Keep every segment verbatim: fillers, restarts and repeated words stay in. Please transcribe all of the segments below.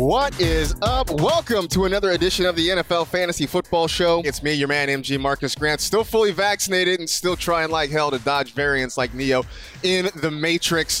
What is up? Welcome to another edition of the N F L Fantasy Football Show. It's me, your man, M G Marcus Grant, still fully vaccinated and still trying like hell to dodge variants like Neo in the Matrix.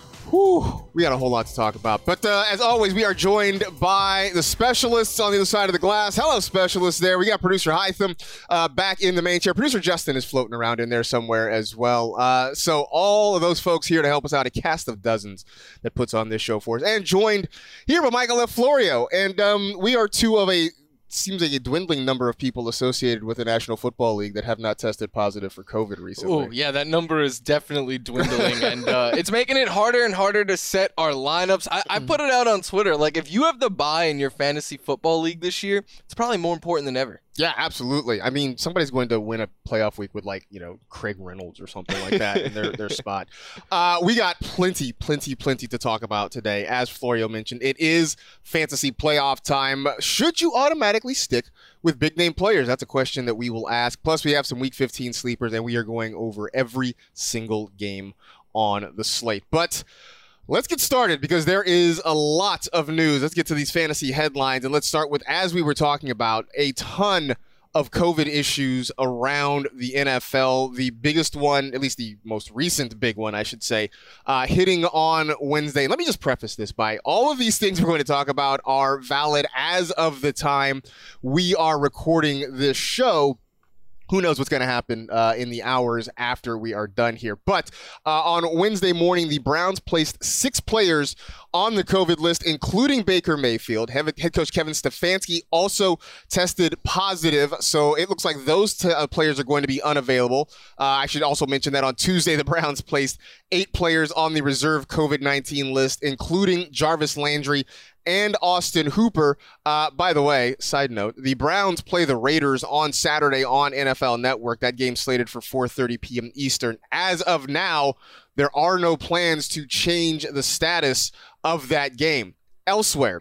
Whew, we got a whole lot to talk about. But uh, as always, we are joined by the specialists on the other side of the glass. Hello, specialists there. We got producer Hytham uh, back in the main chair. Producer Justin is floating around in there somewhere as well. Uh, so all of those folks here to help us out, a cast of dozens that puts on this show for us. And joined here by Michael F. Florio. And um, we are two of a seems like a dwindling number of people associated with the National Football League that have not tested positive for COVID recently. Oh, yeah, that number is definitely dwindling, and uh, it's making it harder and harder to set our lineups. I, I put it out on Twitter, like, if you have the bye in your fantasy football league this year, it's probably more important than ever. Yeah, absolutely. I mean, somebody's going to win a playoff week with, like, you know, Craig Reynolds or something like that in their, their spot. Uh, we got plenty, plenty, plenty to talk about today. As Florio mentioned, it is fantasy playoff time. Should you automatically stick with big-name players? That's a question that we will ask. Plus, we have some Week fifteen sleepers, and we are going over every single game on the slate. But let's get started because there is a lot of news. Let's get to these fantasy headlines, and let's start with, as we were talking about, a ton of COVID issues around the N F L. The biggest one, at least the most recent big one, I should say, uh, hitting on Wednesday. Let me just preface this by all of these things we're going to talk about are valid as of the time we are recording this show. Who knows what's going to happen uh, in the hours after we are done here. But uh, on Wednesday morning, the Browns placed six players on the COVID list, including Baker Mayfield. Head coach Kevin Stefanski also tested positive, so it looks like those t- uh, players are going to be unavailable. Uh, I should also mention that on Tuesday, the Browns placed eight players on the reserve COVID nineteen list, including Jarvis Landry and Austin Hooper. Uh, by the way, side note, the Browns play the Raiders on Saturday on N F L Network. That game slated for four thirty p.m. Eastern. As of now, there are no plans to change the status of that game. Elsewhere,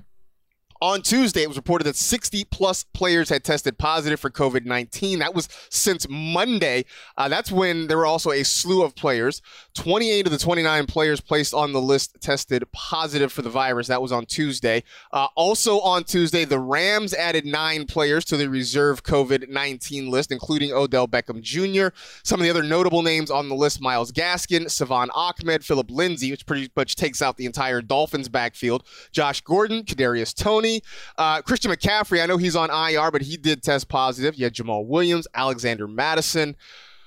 on Tuesday, it was reported that sixty-plus players had tested positive for COVID nineteen. That was since Monday. Uh, that's when there were also a slew of players. twenty-eight of the twenty-nine players placed on the list tested positive for the virus. That was on Tuesday. Uh, also on Tuesday, the Rams added nine players to the reserve COVID nineteen list, including Odell Beckham Junior Some of the other notable names on the list: Myles Gaskin, Savon Ahmed, Philip Lindsay, which pretty much takes out the entire Dolphins backfield, Josh Gordon, Kadarius Toney, Uh, Christian McCaffrey. I know he's on I R, but he did test positive. You had Jamal Williams, Alexander Madison.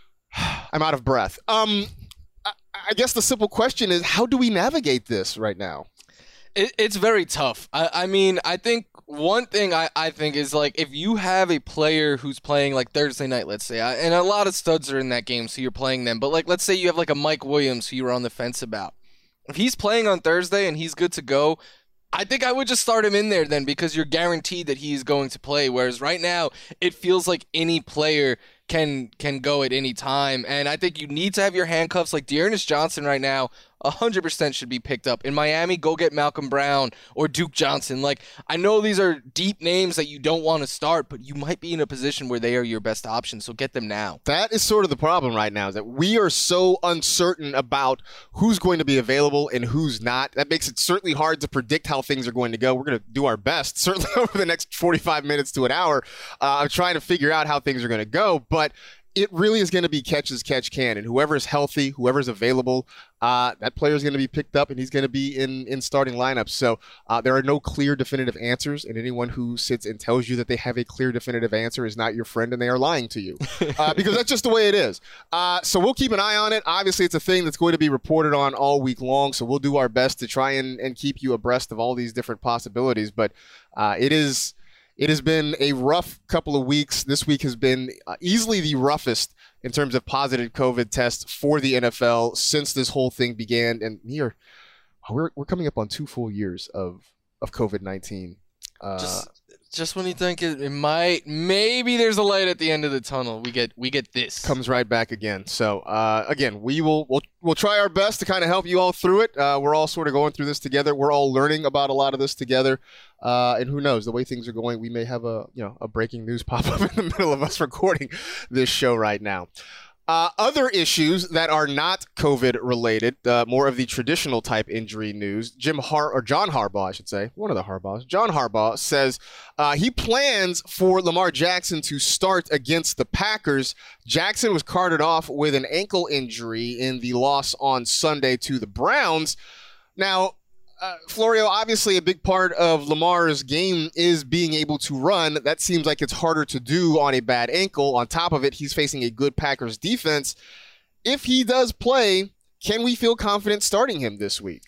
I'm out of breath. Um, I, I guess the simple question is, how do we navigate this right now? It, it's very tough. I, I mean, I think one thing I, I think is, like, if you have a player who's playing, like, Thursday night, let's say, and a lot of studs are in that game, so you're playing them. But, like, let's say you have, like, a Mike Williams who you were on the fence about. If he's playing on Thursday and he's good to go, I think I would just start him in there then, because you're guaranteed that he's going to play. Whereas right now, it feels like any player can can go at any time. And I think you need to have your handcuffs. Like Dearness Johnson right now, one hundred percent should be picked up. In Miami, go get Malcolm Brown or Duke Johnson. Like, I know these are deep names that you don't want to start, but you might be in a position where they are your best option, so get them now. That is sort of the problem right now, is that we are so uncertain about who's going to be available and who's not. That makes it certainly hard to predict how things are going to go. We're going to do our best, certainly over the next forty-five minutes to an hour. Uh, I'm trying to figure out how things are going to go, but it really is going to be catch as catch can, and whoever's healthy, whoever's available, uh, that player is going to be picked up, and he's going to be in, in starting lineups. So uh, there are no clear definitive answers, and anyone who sits and tells you that they have a clear definitive answer is not your friend, and they are lying to you, uh, because that's just the way it is. Uh, so we'll keep an eye on it. Obviously, it's a thing that's going to be reported on all week long, so we'll do our best to try and, and keep you abreast of all these different possibilities. But uh, it is... It has been a rough couple of weeks. This week has been uh, easily the roughest in terms of positive COVID tests for the N F L since this whole thing began. And here, we're we're coming up on two full years of, of COVID nineteen. Uh, just, just when you think it, it might, maybe there's a light at the end of the tunnel, we get we get this. Comes right back again. So, uh, again, we will we'll, we'll try our best to kind of help you all through it. Uh, we're all sort of going through this together. We're all learning about a lot of this together. Uh, and who knows, the way things are going, we may have a you know a breaking news pop up in the middle of us recording this show right now. Uh, other issues that are not COVID related, uh, more of the traditional type injury news. Jim Har or John Harbaugh, I should say, one of the Harbaughs. John Harbaugh says uh, he plans for Lamar Jackson to start against the Packers. Jackson was carted off with an ankle injury in the loss on Sunday to the Browns. Now, Uh, Florio, obviously a big part of Lamar's game is being able to run. That seems like it's harder to do on a bad ankle. On top of it, he's facing a good Packers defense. If he does play, can we feel confident starting him this week?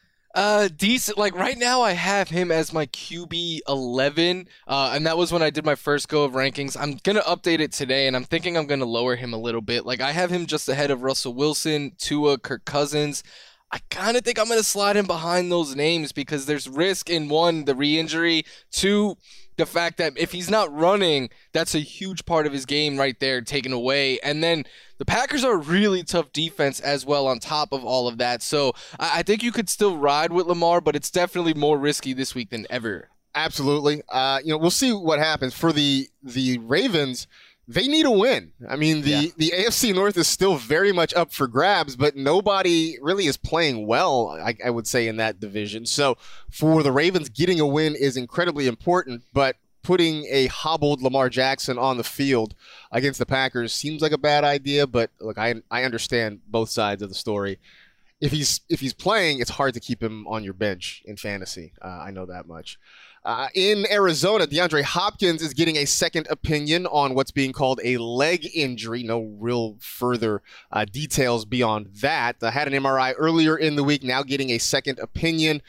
Uh, decent. Like right now, I have him as my Q B eleven, uh, and that was when I did my first go of rankings. I'm gonna update it today, and I'm thinking I'm gonna lower him a little bit. Like I have him just ahead of Russell Wilson, Tua, Kirk Cousins. I kind of think I'm going to slide him behind those names because there's risk in, one, the re-injury, two, the fact that if he's not running, that's a huge part of his game right there taken away. And then the Packers are a really tough defense as well on top of all of that. So I, I think you could still ride with Lamar, but it's definitely more risky this week than ever. Absolutely. Uh, you know, we'll see what happens. For the the Ravens, they need a win. I mean, the, yeah. the A F C North is still very much up for grabs, but nobody really is playing well, I, I would say, in that division. So for the Ravens, getting a win is incredibly important, but putting a hobbled Lamar Jackson on the field against the Packers seems like a bad idea. But look, I I understand both sides of the story. If he's if he's playing, it's hard to keep him on your bench in fantasy. Uh, I know that much. Uh, in Arizona, DeAndre Hopkins is getting a second opinion on what's being called a leg injury. No real further uh, details beyond that. I had an M R I earlier in the week, now getting a second opinion.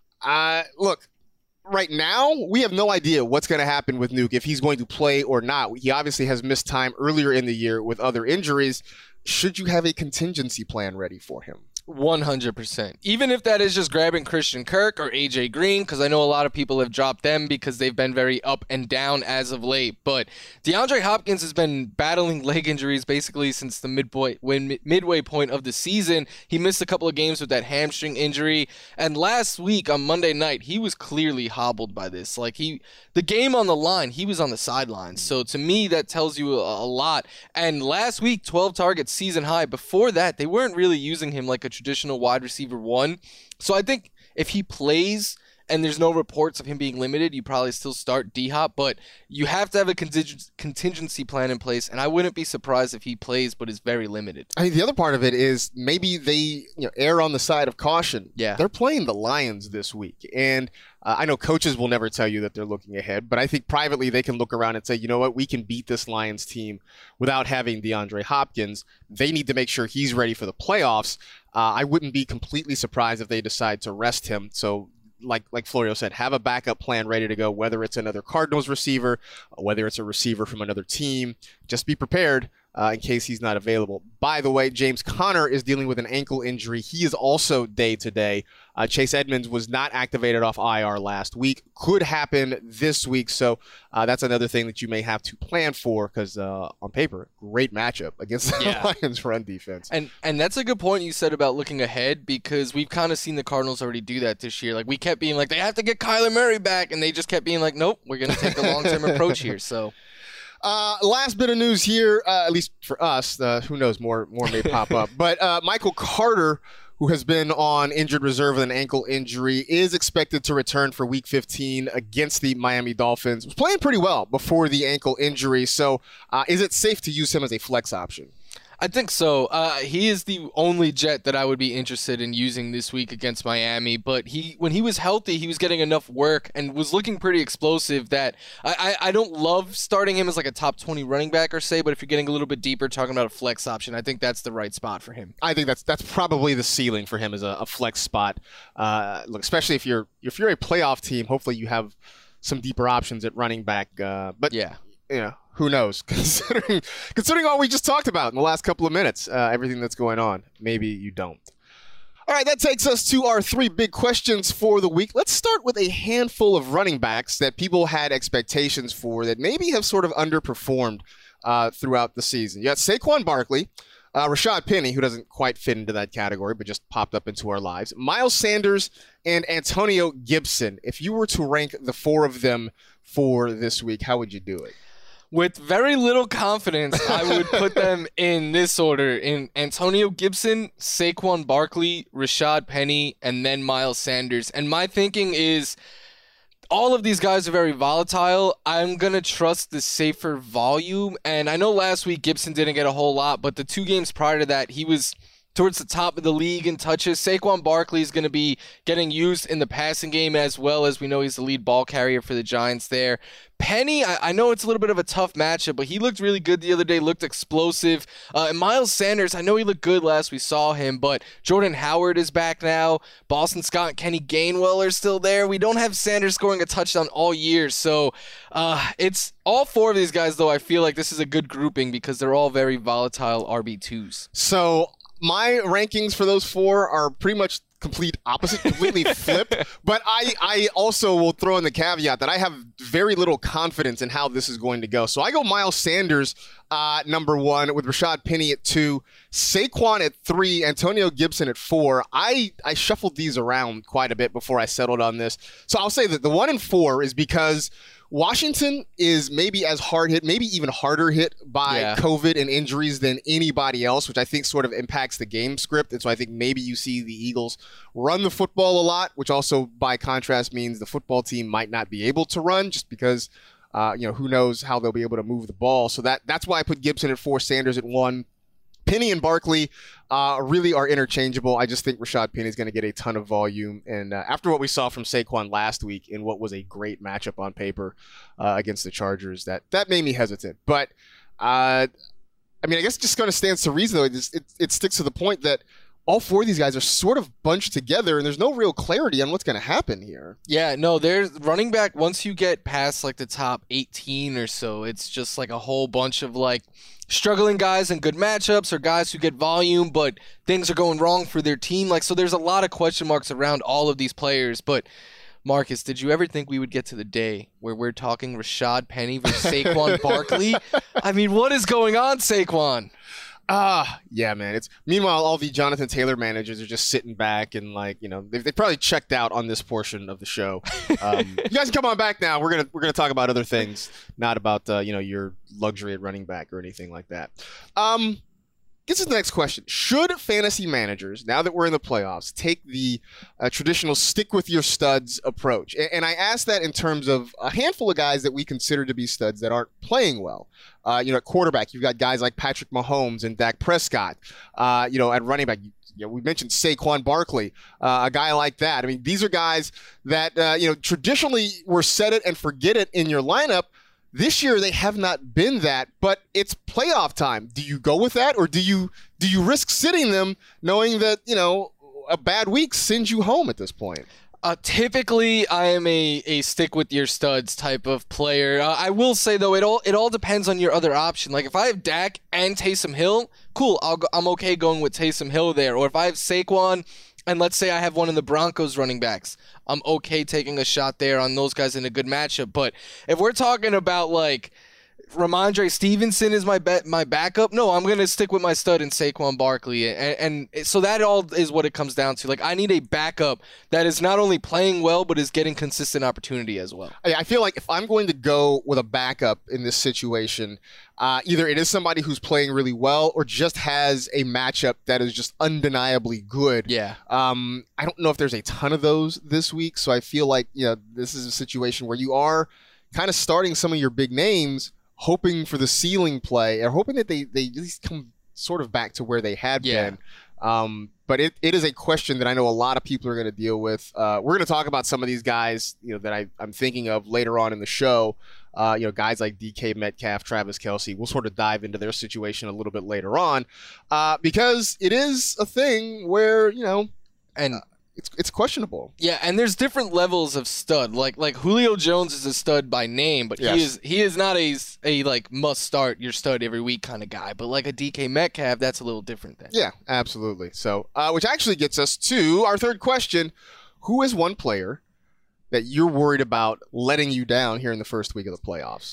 Uh, look, right now, we have no idea what's going to happen with Nuke, if he's going to play or not. He obviously has missed time earlier in the year with other injuries. Should you have a contingency plan ready for him? one hundred percent. Even if that is just grabbing Christian Kirk or A J Green, because I know a lot of people have dropped them because they've been very up and down as of late. But DeAndre Hopkins has been battling leg injuries basically since the midway, when, midway point of the season. He missed a couple of games with that hamstring injury. And last week on Monday night, he was clearly hobbled by this. Like he, the game on the line, he was on the sidelines. So to me, that tells you a, a lot. And last week, twelve targets, season high. Before that, they weren't really using him like a traditional wide receiver one. So I think if he plays and there's no reports of him being limited, you probably still start D-Hop, but you have to have a conting- contingency plan in place, and I wouldn't be surprised if he plays but is very limited. I mean, the other part of it is maybe they you know, err on the side of caution. Yeah. They're playing the Lions this week, and uh, I know coaches will never tell you that they're looking ahead, but I think privately they can look around and say, you know what, we can beat this Lions team without having DeAndre Hopkins. They need to make sure he's ready for the playoffs. Uh, I wouldn't be completely surprised if they decide to rest him. So like like Florio said, have a backup plan ready to go, whether it's another Cardinals receiver, whether it's a receiver from another team. Just be prepared uh, in case he's not available. By the way, James Conner is dealing with an ankle injury. He is also day-to-day. Uh, Chase Edmonds was not activated off I R last week. Could happen this week, so uh, that's another thing that you may have to plan for because uh, on paper, great matchup against the yeah. Lions run defense. And and that's a good point you said about looking ahead because we've kind of seen the Cardinals already do that this year. Like we kept being like, they have to get Kyler Murray back, and they just kept being like, nope, we're going to take the long-term approach here, so... Uh, last bit of news here, uh, at least for us, uh, who knows, more more may pop up. But uh, Michael Carter, who has been on injured reserve with an ankle injury, is expected to return for Week fifteen against the Miami Dolphins. Was playing pretty well before the ankle injury, so uh, is it safe to use him as a flex option? I think so. Uh, he is the only Jet that I would be interested in using this week against Miami. But he, when he was healthy, he was getting enough work and was looking pretty explosive that I, I, I don't love starting him as like a top twenty running back or say, but if you're getting a little bit deeper, talking about a flex option, I think that's the right spot for him. I think that's that's probably the ceiling for him as a, a flex spot. Uh, look, especially if you're if you're a playoff team, hopefully you have some deeper options at running back. Uh, but yeah. You know, who knows? Considering considering all we just talked about in the last couple of minutes, uh, everything that's going on, maybe you don't. All right, that takes us to our three big questions for the week. Let's start with a handful of running backs that people had expectations for that maybe have sort of underperformed uh, throughout the season. You got Saquon Barkley, uh, Rashad Penny, who doesn't quite fit into that category, but just popped up into our lives, Miles Sanders, and Antonio Gibson. If you were to rank the four of them for this week, how would you do it? With very little confidence, I would put them in this order: in Antonio Gibson, Saquon Barkley, Rashad Penny, and then Miles Sanders. And my thinking is, all of these guys are very volatile. I'm going to trust the safer volume. And I know last week Gibson didn't get a whole lot, but the two games prior to that, he was towards the top of the league in touches. Saquon Barkley is going to be getting used in the passing game as well, as we know he's the lead ball carrier for the Giants there. Penny, I, I know it's a little bit of a tough matchup, but he looked really good the other day, looked explosive. Uh, and Miles Sanders, I know he looked good last we saw him, but Jordan Howard is back now. Boston Scott and Kenny Gainwell are still there. We don't have Sanders scoring a touchdown all year, so uh, it's all four of these guys, though. I feel like this is a good grouping because they're all very volatile R B twos. So my rankings for those four are pretty much complete opposite, completely flipped. But I, I also will throw in the caveat that I have very little confidence in how this is going to go. So I go Miles Sanders, uh, number one, with Rashad Penny at two, Saquon at three, Antonio Gibson at four. I, I shuffled these around quite a bit before I settled on this. So I'll say that the one and four is because Washington is maybe as hard hit, maybe even harder hit by Yeah. COVID and injuries than anybody else, which I think sort of impacts the game script. And so I think maybe you see the Eagles run the football a lot, which also by contrast means the football team might not be able to run just because, uh, you know, who knows how they'll be able to move the ball. So that that's why I put Gibson at four, Sanders at one. Penny and Barkley uh, really are interchangeable. I just think Rashad Penny is going to get a ton of volume. And uh, after what we saw from Saquon last week in what was a great matchup on paper uh, against the Chargers, that, that made me hesitant. But, uh, I mean, I guess it just going to stands to reason, though. It, just, it, it sticks to the point that all four of these guys are sort of bunched together, and there's no real clarity on what's going to happen here. Yeah, no, there's running back. Once you get past like the top eighteen or so, it's just like a whole bunch of like struggling guys in good matchups or guys who get volume, but things are going wrong for their team. Like, so there's a lot of question marks around all of these players. But Marcus, did you ever think we would get to the day where we're talking Rashad Penny versus Saquon Barkley? I mean, what is going on, Saquon? Ah, yeah, man. It's meanwhile all the Jonathan Taylor managers are just sitting back and like, you know, they've, they probably checked out on this portion of the show. Um, you guys can come on back now. We're gonna we're gonna talk about other things, not about uh, you know, your luxury at running back or anything like that. Um, Gets to the next question. Should fantasy managers, now that we're in the playoffs, take the uh, traditional stick with your studs approach? And, and I ask that in terms of a handful of guys that we consider to be studs that aren't playing well. Uh, you know, at quarterback, you've got guys like Patrick Mahomes and Dak Prescott. Uh, you know, at running back, you know, we mentioned Saquon Barkley, uh, a guy like that. I mean, these are guys that, uh, you know, traditionally were set it and forget it in your lineup. This year they have not been that, but it's playoff time. Do you go with that, or do you do you risk sitting them, knowing that, you know, a bad week sends you home at this point? Uh, typically, I am a, a stick with your studs type of player. Uh, I will say though, it all it all depends on your other option. Like if I have Dak and Taysom Hill, cool. I'll go, I'm okay going with Taysom Hill there. Or if I have Saquon, and let's say I have one of the Broncos running backs, I'm okay taking a shot there on those guys in a good matchup. But if we're talking about like Ramondre Stevenson is my bet, my backup, no, I'm gonna stick with my stud in Saquon Barkley, and, and so that all is what it comes down to. Like I need a backup that is not only playing well but is getting consistent opportunity as well. I feel like if I'm going to go with a backup in this situation, uh, either it is somebody who's playing really well or just has a matchup that is just undeniably good. Yeah. Um, I don't know if there's a ton of those this week, so I feel like, you know, this is a situation where you are kind of starting some of your big names, hoping for the ceiling play, or hoping that they, they at least come sort of back to where they had Yeah. been. Um, but it, it is a question that I know a lot of people are going to deal with. Uh, we're going to talk about some of these guys, you know, that I, I'm thinking of later on in the show. Uh, you know, guys like D K Metcalf, Travis Kelce. We'll sort of dive into their situation a little bit later on, uh, because it is a thing where, you know, And it's it's questionable. yeah, and there's different levels of stud. Like like Julio Jones is a stud by name, but Yes. he is he is not a a like must start your stud every week kind of guy. But like a D K Metcalf, that's a little different then. Yeah, absolutely. So, uh, which actually gets us to our third question: who is one player that you're worried about letting you down here in the first week of the playoffs?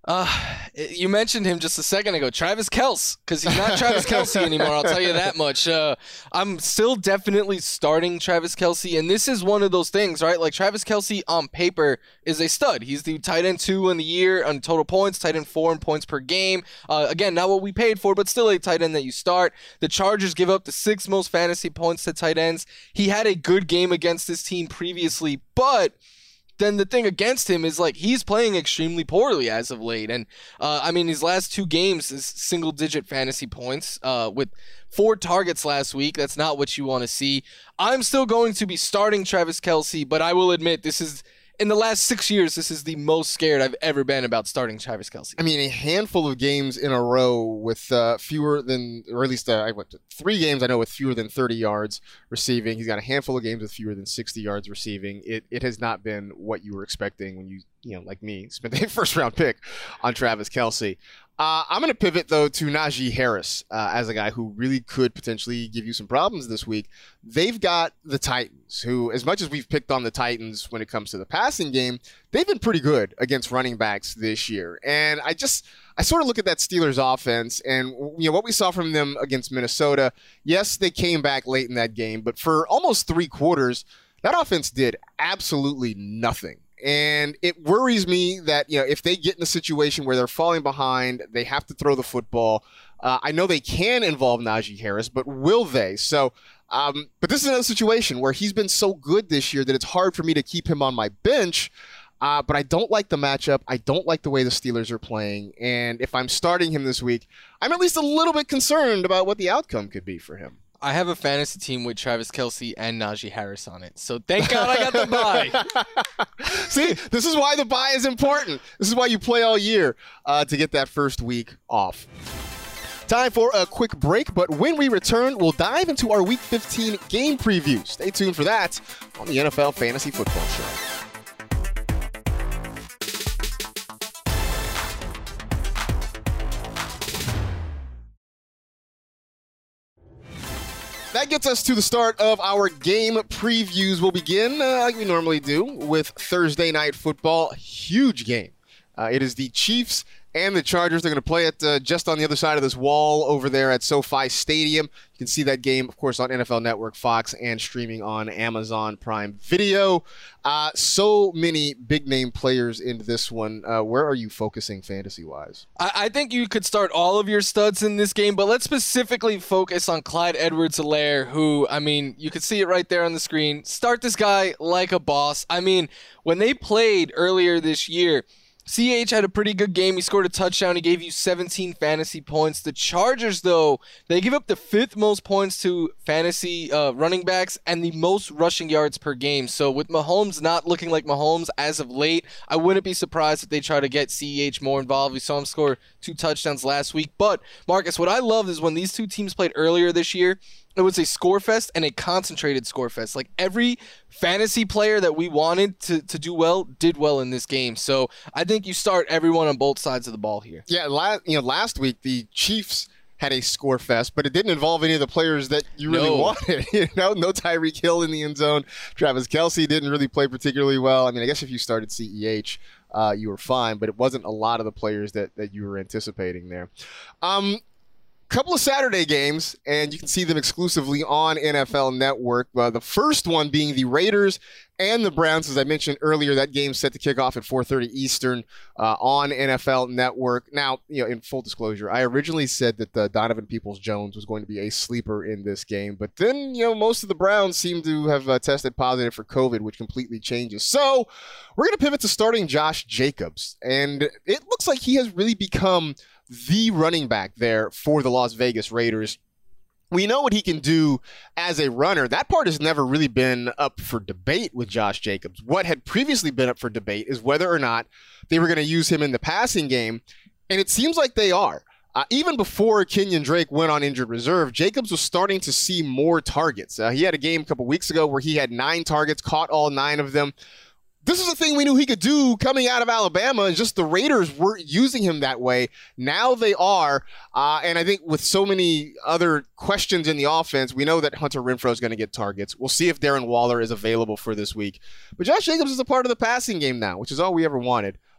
Uh, you mentioned him just a second ago, Travis Kelce, because he's not Travis Kelce anymore. I'll tell you that much. Uh, I'm still definitely starting Travis Kelce, and this is one of those things, right? Like Travis Kelce on paper is a stud. He's the tight end two in the year on total points, tight end four in points per game. Uh, again, not what we paid for, but still a tight end that you start. The Chargers give up the sixth most fantasy points to tight ends. He had a good game against this team previously, but then the thing against him is like he's playing extremely poorly as of late. And uh, I mean, his last two games is single digit fantasy points uh, with four targets last week. That's not what you want to see. I'm still going to be starting Travis Kelce, but I will admit this is, in the last six years, this is the most scared I've ever been about starting Travis Kelce. I mean, a handful of games in a row with uh, fewer than, or at least uh, I went to three games I know with fewer than thirty yards receiving. He's got a handful of games with fewer than sixty yards receiving. It it has not been what you were expecting when you, you know, like me, spent a first round pick on Travis Kelce. Uh, I'm going to pivot, though, to Najee Harris uh, as a guy who really could potentially give you some problems this week. They've got the Titans, who, as much as we've picked on the Titans when it comes to the passing game, they've been pretty good against running backs this year. And I just, I sort of look at that Steelers offense and, you know, what we saw from them against Minnesota. Yes, they came back late in that game, but for almost three quarters, that offense did absolutely nothing. And it worries me that, you know, if they get in a situation where they're falling behind, they have to throw the football. Uh, I know they can involve Najee Harris, but will they? So, um, but this is another situation where he's been so good this year that it's hard for me to keep him on my bench. Uh, but I don't like the matchup. I don't like the way the Steelers are playing. And if I'm starting him this week, I'm at least a little bit concerned about what the outcome could be for him. I have a fantasy team with Travis Kelce and Najee Harris on it. So thank God I got the bye. See, this is why the bye is important. This is why you play all year uh, to get that first week off. Time for a quick break, but when we return, we'll dive into our Week fifteen game preview. Stay tuned for that on the N F L Fantasy Football Show. That gets us to the start of our game previews. We'll begin, uh, like we normally do, with Thursday Night Football. Huge game. Uh, it is the Chiefs and the Chargers. They're going to play it uh, just on the other side of this wall over there at SoFi Stadium. You can see that game, of course, on N F L Network, Fox, and streaming on Amazon Prime Video. Uh, so many big-name players in this one. Uh, where are you focusing fantasy-wise? I, I think you could start all of your studs in this game, but let's specifically focus on Clyde Edwards-Helaire, who, I mean, you could see it right there on the screen. Start this guy like a boss. I mean, when they played earlier this year, C H had a pretty good game. He scored a touchdown. He gave you seventeen fantasy points. The Chargers, though, they give up the fifth most points to fantasy uh, running backs and the most rushing yards per game. So with Mahomes not looking like Mahomes as of late, I wouldn't be surprised if they try to get C H more involved. We saw him score two touchdowns last week. But, Marcus, what I love is when these two teams played earlier this year, it was a score fest and a concentrated score fest. Like every fantasy player that we wanted to, to do well did well in this game. So I think you start everyone on both sides of the ball here. Yeah, last, you know, last week the Chiefs had a score fest, but it didn't involve any of the players that you really No. wanted. You know, no Tyreek Hill in the end zone. Travis Kelce didn't really play particularly well. I mean, I guess if you started C E H, uh, you were fine, but it wasn't a lot of the players that, that you were anticipating there. Um, Couple of Saturday games, and you can see them exclusively on N F L Network. Uh, the first one being the Raiders and the Browns. As I mentioned earlier, that game's set to kick off at four thirty Eastern uh, on N F L Network. Now, you know, in full disclosure, I originally said that uh, Donovan Peoples-Jones was going to be a sleeper in this game, but then, you know, most of the Browns seem to have uh, tested positive for COVID, which completely changes. So we're going to pivot to starting Josh Jacobs, and it looks like he has really become the running back there for the Las Vegas Raiders. We know what he can do as a runner. That part has never really been up for debate with Josh Jacobs. What had previously been up for debate is whether or not they were going to use him in the passing game, and it seems like they are. Uh, even before Kenyon Drake went on injured reserve, Jacobs was starting to see more targets. Uh, he had a game a couple weeks ago where he had nine targets, caught all nine of them. This is a thing we knew he could do coming out of Alabama, and just the Raiders weren't using him that way. Now they are, uh, and I think with so many other questions in the offense, we know that Hunter Renfrow is going to get targets. We'll see if Darren Waller is available for this week. But Josh Jacobs is a part of the passing game now, which is all we ever wanted.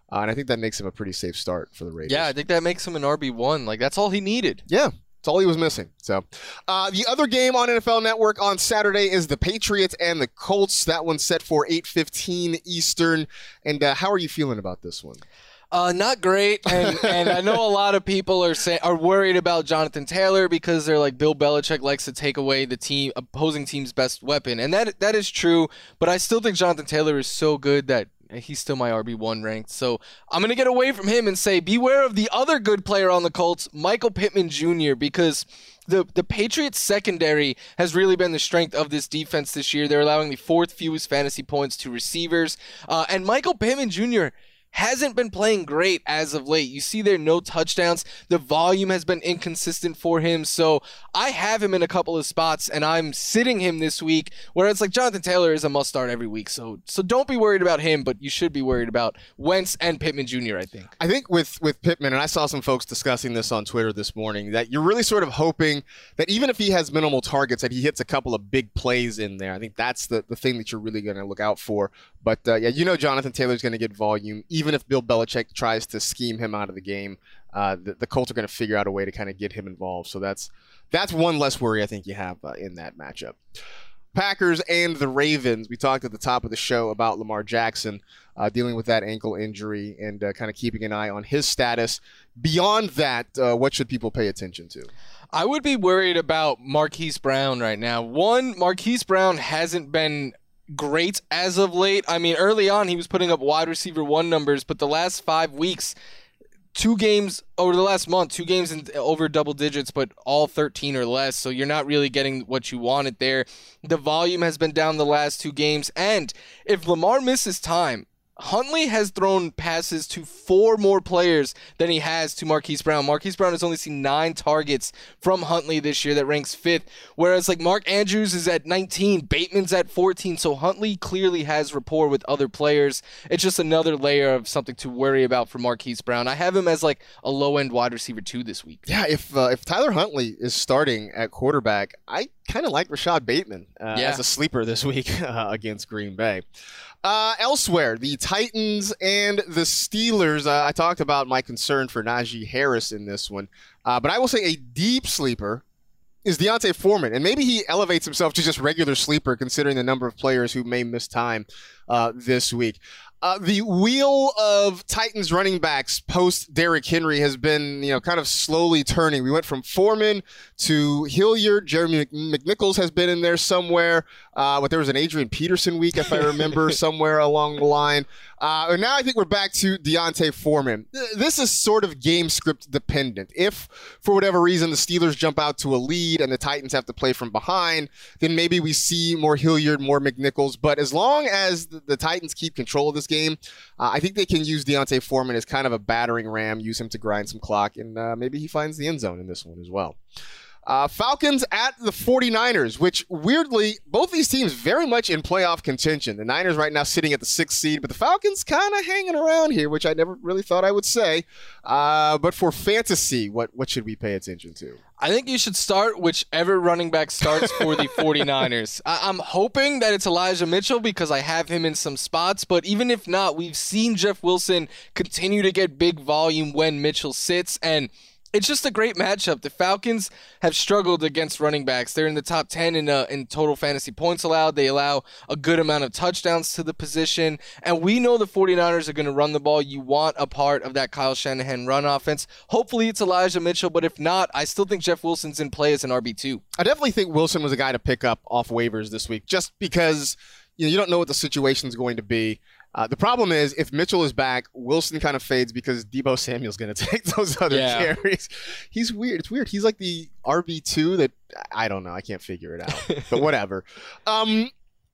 Uh, and I think that makes him a pretty safe start for the Raiders. Yeah, I think that makes him an R B one. Like, that's all he needed. Yeah. That's all he was missing. So, uh, the other game on N F L Network on Saturday is the Patriots and the Colts. That one's set for eight fifteen Eastern. And uh, how are you feeling about this one? Uh, not great, and, and I know a lot of people are say, are worried about Jonathan Taylor because they're like Bill Belichick likes to take away the team opposing team's best weapon, and that that is true. But I still think Jonathan Taylor is so good that he's still my R B one ranked. So I'm going to get away from him and say beware of the other good player on the Colts, Michael Pittman Junior, because the, the Patriots secondary has really been the strength of this defense this year. They're allowing the fourth fewest fantasy points to receivers. Uh, and Michael Pittman Junior hasn't been playing great as of late. You see there no touchdowns. The volume has been inconsistent for him. So I have him in a couple of spots, and I'm sitting him this week, where it's like Jonathan Taylor is a must start every week. So so don't be worried about him, but you should be worried about Wentz and Pittman Junior, I think. I think with, with Pittman, and I saw some folks discussing this on Twitter this morning, that you're really sort of hoping that even if he has minimal targets, that he hits a couple of big plays in there. I think that's the, the thing that you're really going to look out for. But, uh, yeah, you know Jonathan Taylor's going to get volume. Even if Bill Belichick tries to scheme him out of the game, uh, the, the Colts are going to figure out a way to kind of get him involved. So that's that's one less worry I think you have uh, in that matchup. Packers and the Ravens. We talked at the top of the show about Lamar Jackson uh, dealing with that ankle injury and uh, kind of keeping an eye on his status. Beyond that, uh, what should people pay attention to? I would be worried about Marquise Brown right now. One, Marquise Brown hasn't been great as of late. I mean, early on, he was putting up wide receiver one numbers, but the last five weeks, two games over the last month, two games in over double digits, but all thirteen or less. So you're not really getting what you wanted there. The volume has been down the last two games. And if Lamar misses time, Huntley has thrown passes to four more players than he has to Marquise Brown. Marquise Brown has only seen nine targets from Huntley this year. That ranks fifth. Whereas like Mark Andrews is at nineteen, Bateman's at fourteen. So Huntley clearly has rapport with other players. It's just another layer of something to worry about for Marquise Brown. I have him as like a low-end wide receiver two this week. Yeah, if uh, if Tyler Huntley is starting at quarterback, I kind of like Rashad Bateman uh, yeah. as a sleeper this week uh, against Green Bay. Uh, elsewhere, the Titans and the Steelers. Uh, I talked about my concern for Najee Harris in this one, uh, but I will say a deep sleeper is Deontay Foreman, and maybe he elevates himself to just regular sleeper considering the number of players who may miss time uh, this week. Uh, the wheel of Titans running backs post Derrick Henry has been, you know, kind of slowly turning. We went from Foreman to Hilliard. Jeremy McNichols has been in there somewhere. Uh, but there was an Adrian Peterson week, if I remember, somewhere along the line. Uh, and now I think we're back to Deontay Foreman. This is sort of game script dependent. If, for whatever reason, the Steelers jump out to a lead and the Titans have to play from behind, then maybe we see more Hilliard, more McNichols. But as long as the, the Titans keep control of this game, uh, I think they can use Deontay Foreman as kind of a battering ram, use him to grind some clock, and uh, maybe he finds the end zone in this one as well. Uh, Falcons at the 49ers, which weirdly, both these teams very much in playoff contention. The Niners right now sitting at the sixth seed, but the Falcons kind of hanging around here, which I never really thought I would say. Uh, but for fantasy, what, what should we pay attention to? I think you should start whichever running back starts for the 49ers. I- I'm hoping that it's Elijah Mitchell because I have him in some spots, but even if not, we've seen Jeff Wilson continue to get big volume when Mitchell sits, and it's just a great matchup. The Falcons have struggled against running backs. They're in the top ten in uh, in total fantasy points allowed. They allow a good amount of touchdowns to the position. And we know the 49ers are going to run the ball. You want a part of that Kyle Shanahan run offense. Hopefully it's Elijah Mitchell, but if not, I still think Jeff Wilson's in play as an R B two. I definitely think Wilson was a guy to pick up off waivers this week just because you know, you don't know what the situation's going to be. Uh, the problem is, if Mitchell is back, Wilson kind of fades because Deebo Samuel's going to take those other yeah. carries. He's weird. It's weird. He's like the R B two that, I don't know. I can't figure it out. But whatever. Um,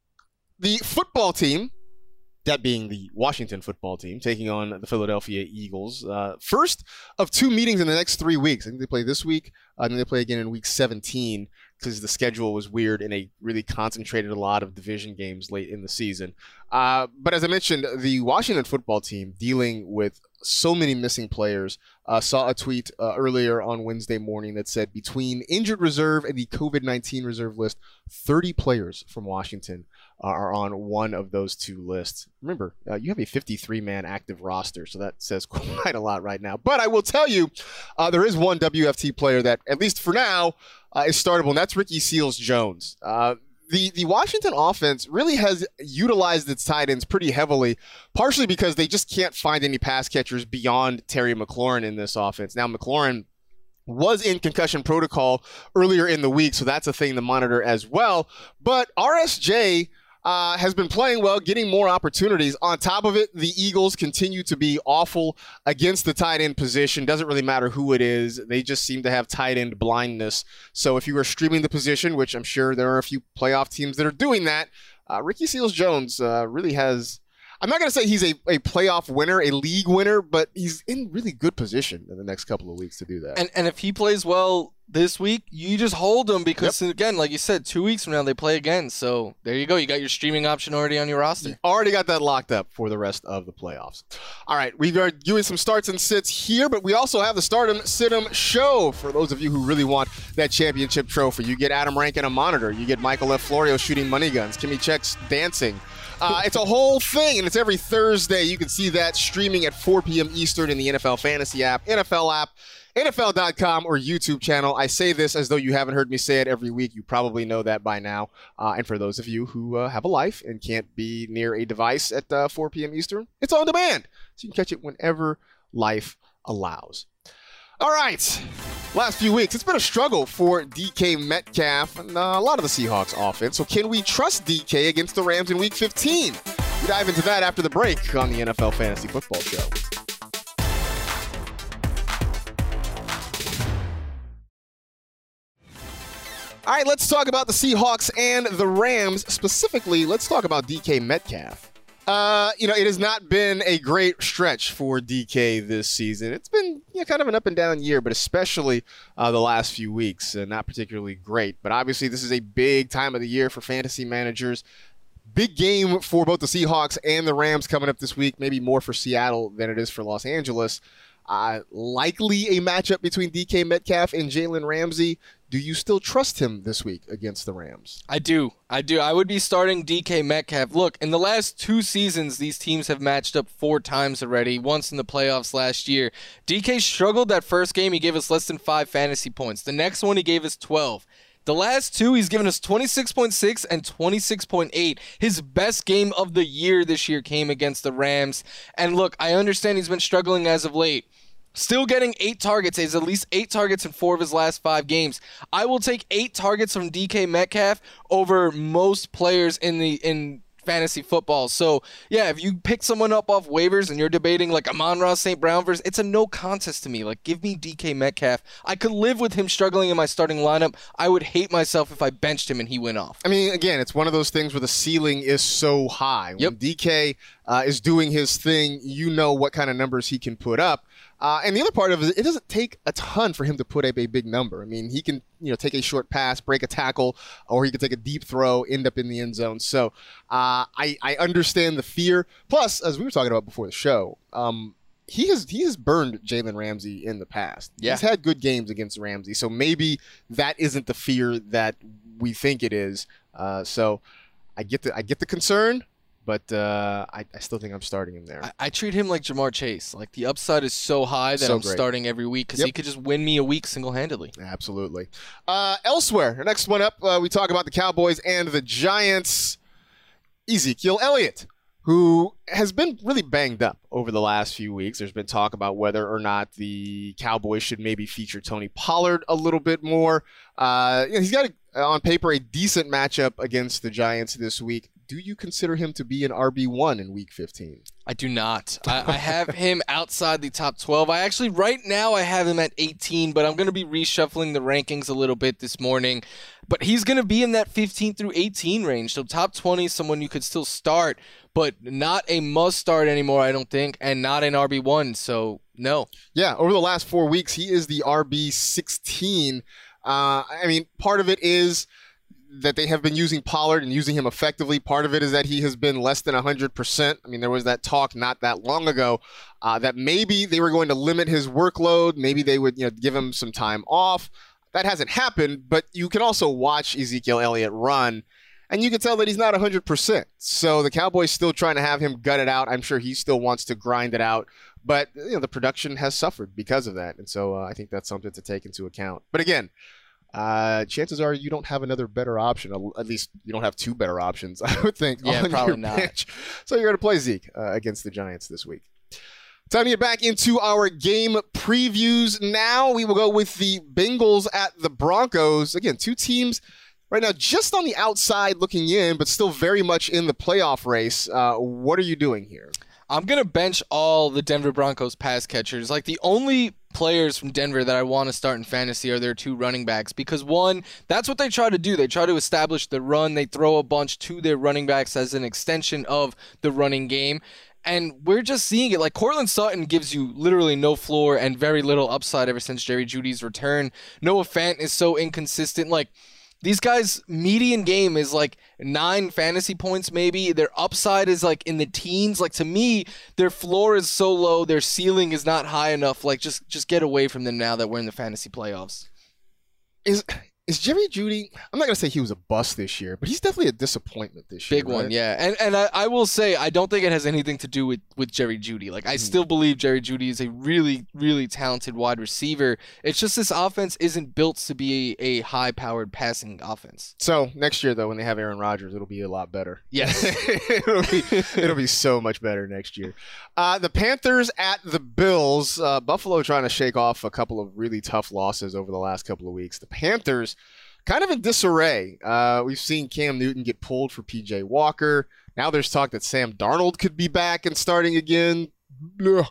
the football team, that being the Washington football team, taking on the Philadelphia Eagles. Uh, first of two meetings in the next three weeks. I think they play this week, uh, and then they play again in week seventeen. Because the schedule was weird and they really concentrated a lot of division games late in the season. Uh, but as I mentioned, the Washington football team dealing with so many missing players. Uh, saw a tweet uh, earlier on Wednesday morning that said between injured reserve and the COVID nineteen reserve list, thirty players from Washington are on one of those two lists. Remember, uh, you have a fifty-three man active roster, so that says quite a lot right now. But I will tell you, uh, there is one W F T player that, at least for now, uh, is startable, and that's Ricky Seals-Jones. Uh, The the Washington offense really has utilized its tight ends pretty heavily, partially because they just can't find any pass catchers beyond Terry McLaurin in this offense. Now, McLaurin was in concussion protocol earlier in the week, so that's a thing to monitor as well. But R S J uh, has been playing well, getting more opportunities. On top of it, the Eagles continue to be awful against the tight end position. Doesn't really matter who it is. They just seem to have tight end blindness. So if you are streaming the position, which I'm sure there are a few playoff teams that are doing that, uh, Ricky Seals-Jones uh, really has... I'm not going to say he's a, a playoff winner, a league winner, but he's in really good position in the next couple of weeks to do that. And and if he plays well this week, you just hold him because, yep. again, like you said, two weeks from now they play again. So there you go. You got your streaming option already on your roster. You already got that locked up for the rest of the playoffs. All right, we've are doing some starts and sits here, but we also have the Stardom Situm show. For those of you who really want that championship trophy, you get Adam Rankin a monitor. You get Michael F. Florio shooting money guns. Kimmy Check's dancing. Uh, it's a whole thing, and it's every Thursday. You can see that streaming at four p.m. Eastern in the N F L Fantasy app, N F L app, N F L dot com, or YouTube channel. I say this as though you haven't heard me say it every week. You probably know that by now. Uh, and for those of you who uh, have a life and can't be near a device at uh, four p.m. Eastern, it's on demand. So you can catch it whenever life allows. All right. Last few weeks, it's been a struggle for D K Metcalf and uh, a lot of the Seahawks offense. So can we trust D K against the Rams in Week fifteen? We dive into that after the break on the N F L Fantasy Football Show. All right, let's talk about the Seahawks and the Rams. Specifically, let's talk about D K Metcalf. Uh, you know, it has not been a great stretch for D K this season. It's been you know, kind of an up and down year, but especially uh, the last few weeks, uh, not particularly great. But obviously, this is a big time of the year for fantasy managers. Big game for both the Seahawks and the Rams coming up this week, maybe more for Seattle than it is for Los Angeles. Uh, likely a matchup between D K Metcalf and Jalen Ramsey. Do you still trust him this week against the Rams? I do. I do. I would be starting D K Metcalf. Look, in the last two seasons, these teams have matched up four times already, once in the playoffs last year. D K struggled that first game. He gave us less than five fantasy points. The next one, he gave us twelve. The last two, he's given us twenty-six point six and twenty-six point eight. His best game of the year this year came against the Rams. And look, I understand he's been struggling as of late. Still getting eight targets. He has at least eight targets in four of his last five games. I will take eight targets from D K Metcalf over most players in the in fantasy football. So, yeah, if you pick someone up off waivers and you're debating like Amon-Ra Saint Brown versus, it's a no contest to me. Like, give me D K Metcalf. I could live with him struggling in my starting lineup. I would hate myself if I benched him and he went off. I mean, again, it's one of those things where the ceiling is so high. When yep. D K uh, is doing his thing, you know what kind of numbers he can put up. Uh, and the other part of it, it doesn't take a ton for him to put up a big number. I mean, he can, you know, take a short pass, break a tackle, or he can take a deep throw, end up in the end zone. So uh, I, I understand the fear. Plus, as we were talking about before the show, um, he has he has burned Jalen Ramsey in the past. Yeah. He's had good games against Ramsey. So maybe that isn't the fear that we think it is. Uh, so I get the I get the concern. But uh, I, I still think I'm starting him there. I, I treat him like Jamar Chase. Like, the upside is so high that so I'm great. starting every week because yep. he could just win me a week single-handedly. Absolutely. Uh, elsewhere, next one up, uh, we talk about the Cowboys and the Giants. Ezekiel Elliott, who has been really banged up over the last few weeks. There's been talk about whether or not the Cowboys should maybe feature Tony Pollard a little bit more. Uh, you know, he's got, a, on paper, a decent matchup against the Giants this week. Do you consider him to be an R B one in Week fifteen? I do not. I, I have him outside the top twelve. I actually, right now, I have him at eighteen, but I'm going to be reshuffling the rankings a little bit this morning. But he's going to be in that fifteen through eighteen range. So top twenty is someone you could still start, but not a must start anymore, I don't think, and not an R B one. So, no. Yeah, over the last four weeks, he is the R B sixteen. Uh, I mean, part of it is that they have been using Pollard and using him effectively. Part of it is that he has been less than one hundred percent. I mean, there was that talk not that long ago uh, that maybe they were going to limit his workload. Maybe they would, you know, give him some time off. That hasn't happened, but you can also watch Ezekiel Elliott run, and you can tell that he's not one hundred percent. So the Cowboys still trying to have him gut it out. I'm sure he still wants to grind it out, but you know the production has suffered because of that, and so uh, I think that's something to take into account. But again, uh, chances are you don't have another better option. At least you don't have two better options, I would think. Yeah, on probably your not. bench. So you're going to play Zeke uh, against the Giants this week. Time to get back into our game previews. Now we will go with the Bengals at the Broncos. Again, two teams right now just on the outside looking in, but still very much in the playoff race. Uh, what are you doing here? I'm going to bench all the Denver Broncos pass catchers. Like, the only players from Denver that I want to start in fantasy are their two running backs because, one, that's what they try to do. They try to establish the run. They throw a bunch to their running backs as an extension of the running game. And we're just seeing it. Like, Cortland Sutton gives you literally no floor and very little upside ever since Jerry Jeudy's return. Noah Fant is so inconsistent. Like, these guys' median game is like nine fantasy points maybe. Their upside is like in the teens. Like, to me, their floor is so low. Their ceiling is not high enough. Like, just just get away from them now that we're in the fantasy playoffs. Is is Jerry Jeudy, I'm not going to say he was a bust this year, but he's definitely a disappointment this year. Big one, right? yeah. And and I, I will say, I don't think it has anything to do with, with Jerry Jeudy. Like, I mm. still believe Jerry Jeudy is a really, really talented wide receiver. It's just this offense isn't built to be a, a high-powered passing offense. So, next year, though, when they have Aaron Rodgers, it'll be a lot better. Yes. it'll, be, it'll be so much better next year. Uh, the Panthers at the Bills. Uh, Buffalo trying to shake off a couple of really tough losses over the last couple of weeks. The Panthers kind of in disarray. Uh, we've seen Cam Newton get pulled for P J Walker. Now there's talk that Sam Darnold could be back and starting again. Uh,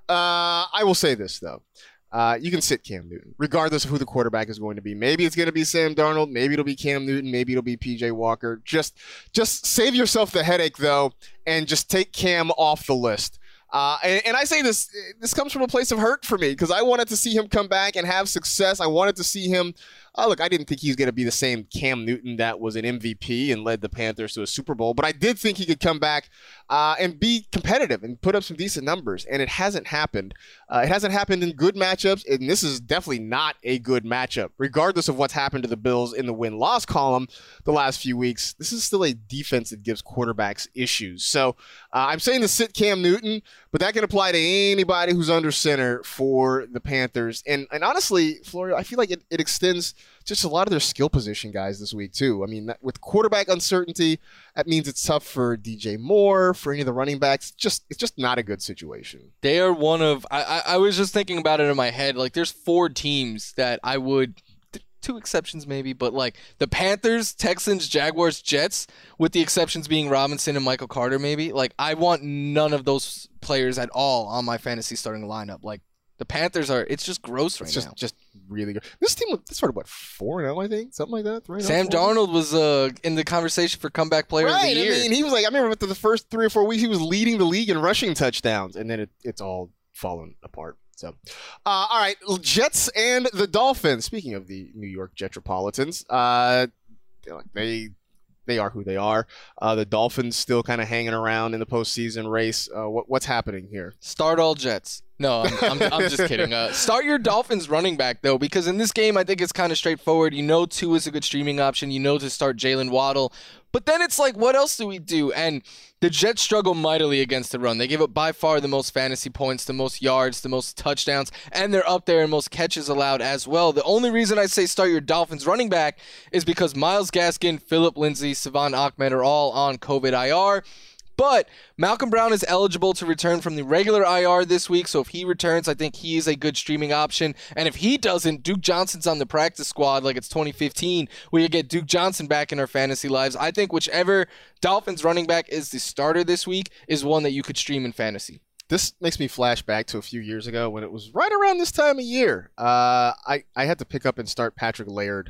I will say this, though. Uh, you can sit Cam Newton, regardless of who the quarterback is going to be. Maybe it's going to be Sam Darnold. Maybe it'll be Cam Newton. Maybe it'll be P J Walker. Just, just save yourself the headache, though, and just take Cam off the list. Uh, and, and I say this, this comes from a place of hurt for me because I wanted to see him come back and have success. I wanted to see him. Oh, look, I didn't think he was going to be the same Cam Newton that was an M V P and led the Panthers to a Super Bowl, but I did think he could come back uh, and be competitive and put up some decent numbers, and it hasn't happened. Uh, it hasn't happened in good matchups, and this is definitely not a good matchup. Regardless of what's happened to the Bills in the win-loss column the last few weeks, this is still a defense that gives quarterbacks issues. So uh, I'm saying to sit Cam Newton, but that can apply to anybody who's under center for the Panthers. And and honestly, Florio, I feel like it, it extends just a lot of their skill position guys this week, too. I mean, that, with quarterback uncertainty, that means it's tough for D J Moore, for any of the running backs. Just It's just not a good situation. They are one of, I, I, I was just thinking about it in my head. Like, there's four teams that I would, two exceptions maybe, but like the Panthers, Texans, Jaguars, Jets, with the exceptions being Robinson and Michael Carter maybe. Like, I want none of those players at all on my fantasy starting lineup. Like, the Panthers are, it's just gross right it's just, now. just really good. This team started, what, four and oh, I think? Something like that? Right? Sam Darnold was uh, in the conversation for comeback player right, of the year. I mean, he was like, I remember after the first three or four weeks, he was leading the league in rushing touchdowns, and then it, it's all fallen apart. So, uh, all right, Jets and the Dolphins. Speaking of the New York Jetropolitans, uh, they they are who they are. Uh, the Dolphins still kind of hanging around in the postseason race. Uh, what, what's happening here? Start all Jets. No, I'm, I'm, I'm just kidding. Uh, start your Dolphins running back, though, because in this game, I think it's kind of straightforward. You know Tua is a good streaming option. You know to start Jalen Waddle. But then it's like, what else do we do? And the Jets struggle mightily against the run. They give up by far the most fantasy points, the most yards, the most touchdowns, and they're up there in most catches allowed as well. The only reason I say start your Dolphins running back is because Myles Gaskin, Phillip Lindsay, Savon Ahmed are all on COVID I R. But Malcolm Brown is eligible to return from the regular I R this week, so if he returns, I think he is a good streaming option. And if he doesn't, Duke Johnson's on the practice squad like it's twenty fifteen. We could get Duke Johnson back in our fantasy lives. I think whichever Dolphins running back is the starter this week is one that you could stream in fantasy. This makes me flash back to a few years ago when it was right around this time of year. Uh, I, I had to pick up and start Patrick Laird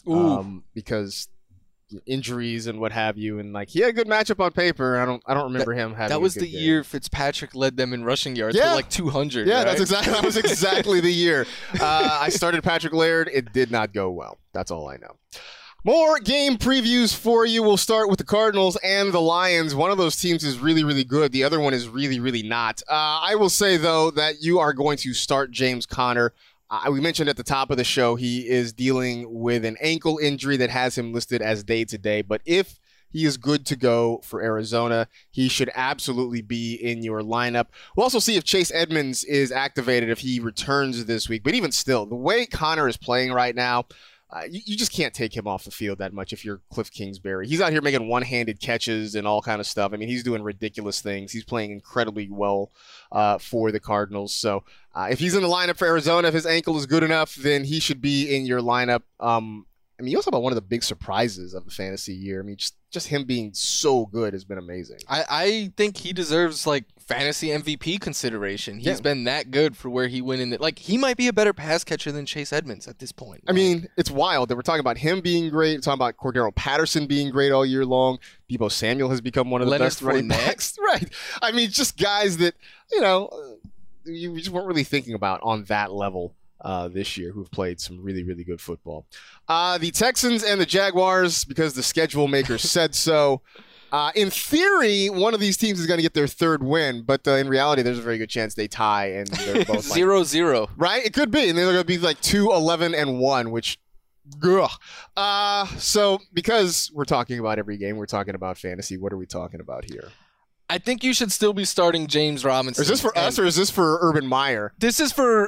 um, because injuries and what have you, and like he had a good matchup on paper. I don't I don't remember that, him having that was a good the game. year Fitzpatrick led them in rushing yards yeah. for like two hundred. Yeah, right? that's exactly that was exactly the year. Uh, I started Patrick Laird. It did not go well. That's all I know. More game previews for you. We'll start with the Cardinals and the Lions. One of those teams is really, really good. The other one is really, really not. Uh, I will say, though, that you are going to start James Conner. Uh, we mentioned at the top of the show he is dealing with an ankle injury that has him listed as day-to-day. But if he is good to go for Arizona, he should absolutely be in your lineup. We'll also see if Chase Edmonds is activated if he returns this week. But even still, the way Conner is playing right now, Uh, you, you just can't take him off the field that much if you're Cliff Kingsbury. He's out here making one-handed catches and all kind of stuff. I mean, he's doing ridiculous things. He's playing incredibly well uh, for the Cardinals. So uh, if he's in the lineup for Arizona, if his ankle is good enough, then he should be in your lineup. Um, I mean, you also about one of the big surprises of the fantasy year. I mean, just, just him being so good has been amazing. I, I think he deserves, like, fantasy M V P consideration. He's Yeah. been that good for where he went in. The, like, he might be a better pass catcher than Chase Edmonds at this point. I mean, it's wild that we're talking about him being great. We're talking about Cordero Patterson being great all year long. Deebo Samuel has become one of the Leonard best running Fournette. backs. Right. I mean, just guys that, you know, you just weren't really thinking about on that level uh, this year who've played some really, really good football. Uh, the Texans and the Jaguars, because the schedule makers said so. Uh, in theory, one of these teams is going to get their third win, but uh, in reality, there's a very good chance they tie and they're both like, zero zero. right? It could be, and they're going to be like two, eleven, and one, which, ugh. Uh, so because we're talking about every game, we're talking about fantasy. What are we talking about here? I think you should still be starting James Robinson. Is this for And us or is this for Urban Meyer? This is for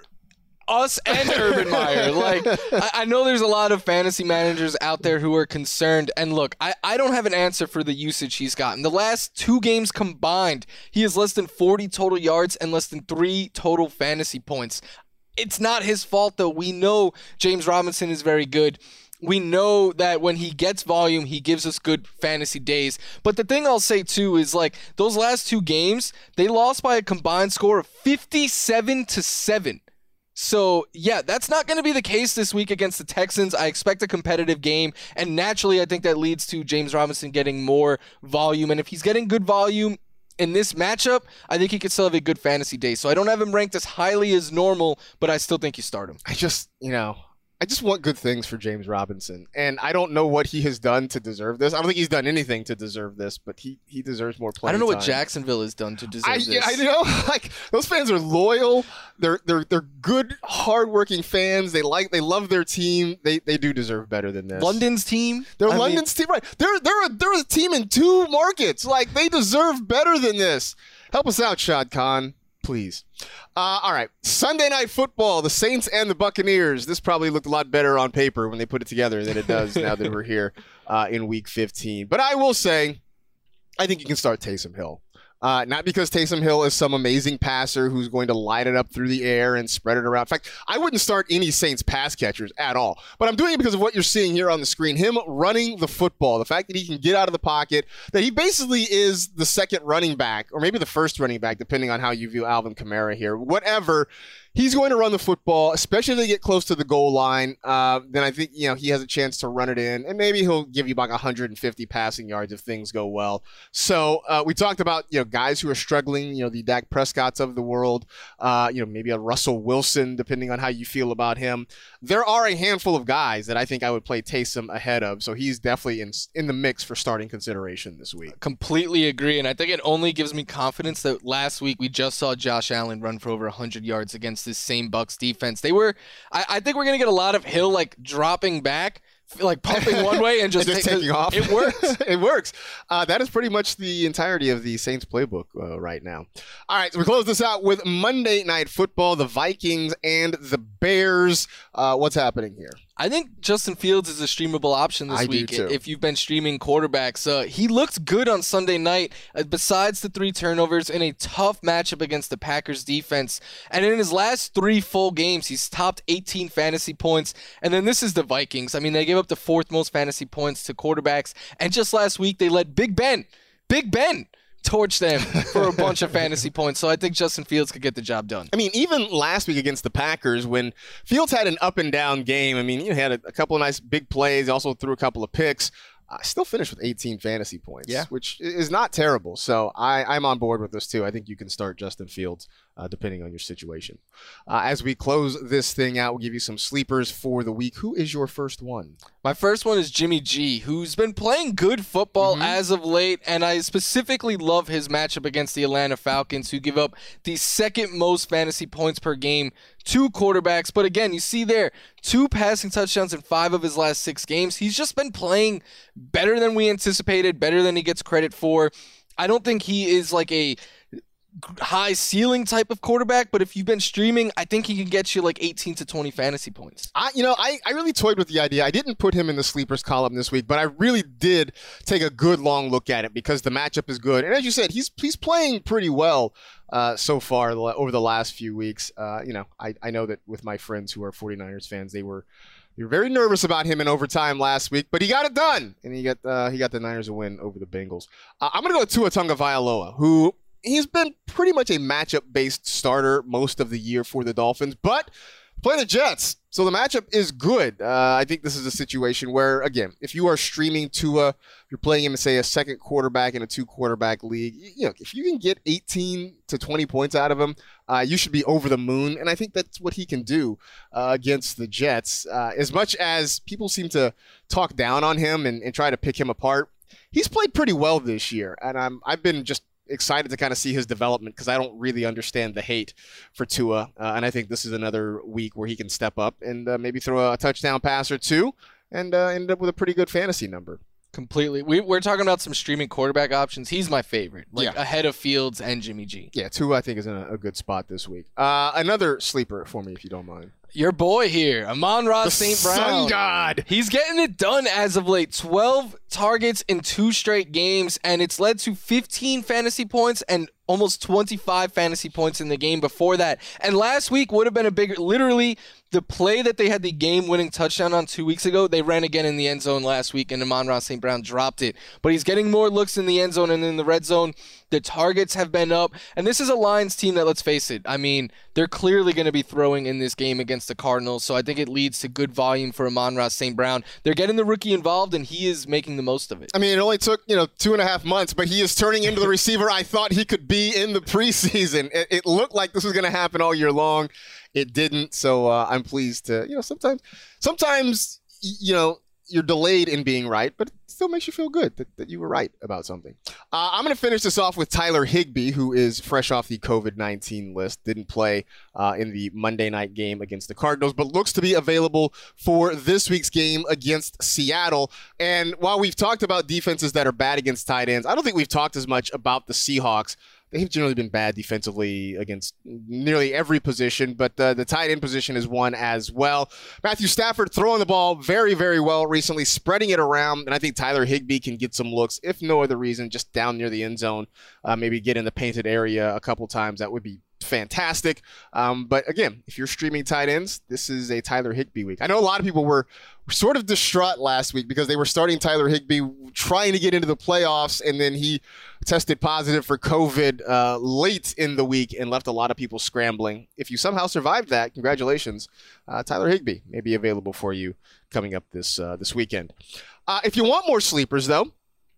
us and Urban Meyer. Like, I, I know there's a lot of fantasy managers out there who are concerned. And look, I, I don't have an answer for the usage he's gotten. The last two games combined, he has less than forty total yards and less than three total fantasy points. It's not his fault, though. We know James Robinson is very good. We know that when he gets volume, he gives us good fantasy days. But the thing I'll say, too, is like those last two games, they lost by a combined score of fifty-seven to seven. So, yeah, that's not going to be the case this week against the Texans. I expect a competitive game, and naturally, I think that leads to James Robinson getting more volume. And if he's getting good volume in this matchup, I think he could still have a good fantasy day. So I don't have him ranked as highly as normal, but I still think you start him. I just, you know, I just want good things for James Robinson, and I don't know what he has done to deserve this. I don't think he's done anything to deserve this, but he, he deserves more play. I don't know time. what Jacksonville has done to deserve I, this. yeah, I know, like those fans are loyal. They're they're they're good, hardworking fans. They like they love their team. They they do deserve better than this. London's team. They're I London's team, right? They're they're a, they're a team in two markets. Like they deserve better than this. Help us out, Shad Khan, please. Uh, all right, Sunday Night Football, the Saints and the Buccaneers. This probably looked a lot better on paper when they put it together than it does now that we're here uh, in Week fifteen. But I will say, I think you can start Taysom Hill. Uh, not because Taysom Hill is some amazing passer who's going to light it up through the air and spread it around. In fact, I wouldn't start any Saints pass catchers at all. But I'm doing it because of what you're seeing here on the screen. Him running the football, the fact that he can get out of the pocket, that he basically is the second running back, or maybe the first running back, depending on how you view Alvin Kamara here. Whatever. He's going to run the football, especially if they get close to the goal line. Uh, then I think, you know, he has a chance to run it in, and maybe he'll give you about one hundred fifty passing yards if things go well. So uh, we talked about, you know, guys who are struggling, you know, the Dak Prescotts of the world, uh, you know, maybe a Russell Wilson, depending on how you feel about him. There are a handful of guys that I think I would play Taysom ahead of, so he's definitely in in the mix for starting consideration this week. Completely agree, and I think it only gives me confidence that last week we just saw Josh Allen run for over one hundred yards against this same Bucs defense. They were, I, I think we're going to get a lot of Hill like dropping back, like pumping one way and just, and just take, taking off. It works. It works. Uh, that is pretty much the entirety of the Saints playbook uh, right now. All right, so we close this out with Monday Night Football, the Vikings and the Bears. Uh, what's happening here? I think Justin Fields is a streamable option this I do week too. if you've been streaming quarterbacks. Uh, he looked good on Sunday night, uh, besides the three turnovers in a tough matchup against the Packers defense. And in his last three full games, he's topped eighteen fantasy points. And then this is the Vikings. I mean, they gave up the fourth most fantasy points to quarterbacks. And just last week, they let Big Ben, Big Ben, torch them for a bunch of fantasy points. So I think Justin Fields could get the job done. I mean, even last week against the Packers, when Fields had an up and down game, I mean, he had a, a couple of nice big plays, also threw a couple of picks. I uh, still finished with eighteen fantasy points, yeah. which is not terrible. So I, I'm on board with this too. I think you can start Justin Fields uh, depending on your situation. Uh, as we close this thing out, we'll give you some sleepers for the week. Who is your first one? My first one is Jimmy G, who's been playing good football mm-hmm. as of late, and I specifically love his matchup against the Atlanta Falcons, who give up the second most fantasy points per game to quarterbacks. But again, you see there, two passing touchdowns in five of his last six games. He's just been playing better than we anticipated, better than he gets credit for. I don't think he is like a high ceiling type of quarterback, but if you've been streaming, I think he can get you like eighteen to twenty fantasy points. I, you know, I, I really toyed with the idea. I didn't put him in the sleepers column this week, but I really did take a good long look at it because the matchup is good. And as you said, he's he's playing pretty well uh, so far over the last few weeks. Uh, you know, I, I know that with my friends who are 49ers fans, they were they were very nervous about him in overtime last week, but he got it done, and he got uh, he got the Niners a win over the Bengals. Uh, I'm gonna go with Tua Tagovailoa, who he's been pretty much a matchup-based starter most of the year for the Dolphins, but play the Jets, so the matchup is good. Uh, I think this is a situation where, again, if you are streaming Tua, you're playing him in, say, a second quarterback in a two-quarterback league, you know, if you can get eighteen to twenty points out of him, uh, you should be over the moon, and I think that's what he can do uh, against the Jets. Uh, as much as people seem to talk down on him and, and try to pick him apart, he's played pretty well this year, and I'm, I've been just excited to kind of see his development because I don't really understand the hate for Tua, uh, and I think this is another week where he can step up and uh, maybe throw a touchdown pass or two and uh, end up with a pretty good fantasy number. Completely. We, we're talking about some streaming quarterback options. He's my favorite, like yeah. ahead of Fields and Jimmy G. Yeah, Tua I think is in a, a good spot this week. Uh, another sleeper for me, if you don't mind. Your boy here, Amon-Ra Saint Brown. Sun God. He's getting it done as of late. twelve targets in two straight games, and it's led to fifteen fantasy points and almost twenty-five fantasy points in the game before that. And last week would have been a bigger, literally, the play that they had the game-winning touchdown on two weeks ago, they ran again in the end zone last week, and Amon-Ra Saint Brown dropped it. But he's getting more looks in the end zone and in the red zone. The targets have been up. And this is a Lions team that, let's face it, I mean, they're clearly going to be throwing in this game against the Cardinals, so I think it leads to good volume for Amon-Ra Saint Brown. They're getting the rookie involved, and he is making the most of it. I mean, it only took, you know, two and a half months, but he is turning into the receiver I thought he could be in the preseason. It, it looked like this was going to happen all year long. It didn't, so uh, I'm pleased to, you know, sometimes, sometimes, you know, you're delayed in being right, but it still makes you feel good that, that you were right about something. Uh, I'm going to finish this off with Tyler Higbee, who is fresh off the covid nineteen list. Didn't play uh, in the Monday night game against the Cardinals, but looks to be available for this week's game against Seattle. And while we've talked about defenses that are bad against tight ends, I don't think we've talked as much about the Seahawks. They've generally been bad defensively against nearly every position, but uh, the tight end position is one as well. Matthew Stafford throwing the ball very, very well recently, spreading it around, and I think Tyler Higbee can get some looks, if no other reason, just down near the end zone, uh, maybe get in the painted area a couple times. That would be fantastic. Um, but again, if you're streaming tight ends, this is a Tyler Higbee week. I know a lot of people were, were sort of distraught last week because they were starting Tyler Higbee trying to get into the playoffs, and then he tested positive for COVID uh, late in the week and left a lot of people scrambling. If you somehow survived that, congratulations. Uh, Tyler Higbee may be available for you coming up this uh, this weekend. Uh, if you want more sleepers, though,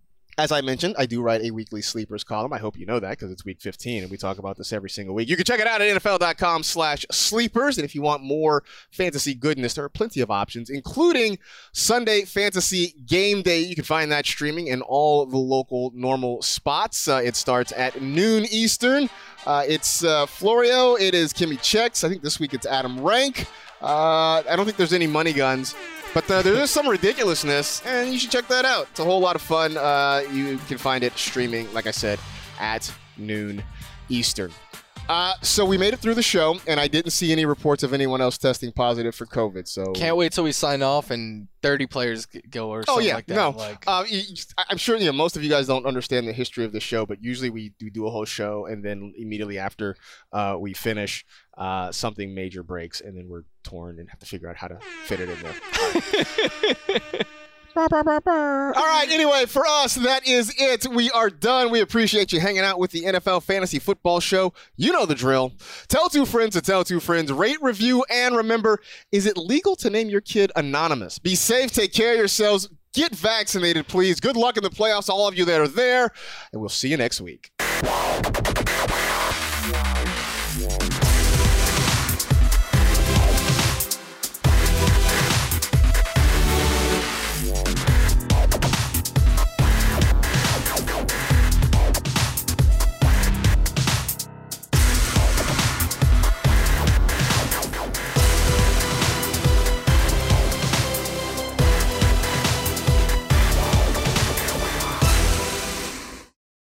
as I mentioned, I do write a weekly sleepers column. I hope you know that because it's week fifteen and we talk about this every single week. You can check it out at N F L dot com slash sleepers. And if you want more fantasy goodness, there are plenty of options, including Sunday Fantasy Game Day. You can find that streaming in all the local normal spots. Uh, it starts at noon Eastern. Uh, it's uh, Florio. It is Kimmy Checks. I think this week it's Adam Rank. Uh, I don't think there's any money guns. But uh, there is some ridiculousness, and you should check that out. It's a whole lot of fun. Uh, you can find it streaming, like I said, at noon Eastern. Uh, so we made it through the show, and I didn't see any reports of anyone else testing positive for COVID. So can't wait till we sign off and thirty players go or something oh, yeah, like that. No, like, uh, you, I'm sure you know most of you guys don't understand the history of the show, but usually we do, do a whole show, and then immediately after uh, we finish, uh, something major breaks, and then we're torn and have to figure out how to fit it in there. All right, anyway, for us, that is it. We are done. We appreciate you hanging out with the N F L Fantasy Football Show. You know the drill. Tell two friends to tell two friends. Rate, review, and remember, is it legal to name your kid Anonymous? Be safe. Take care of yourselves. Get vaccinated, please. Good luck in the playoffs, all of you that are there, and we'll see you next week.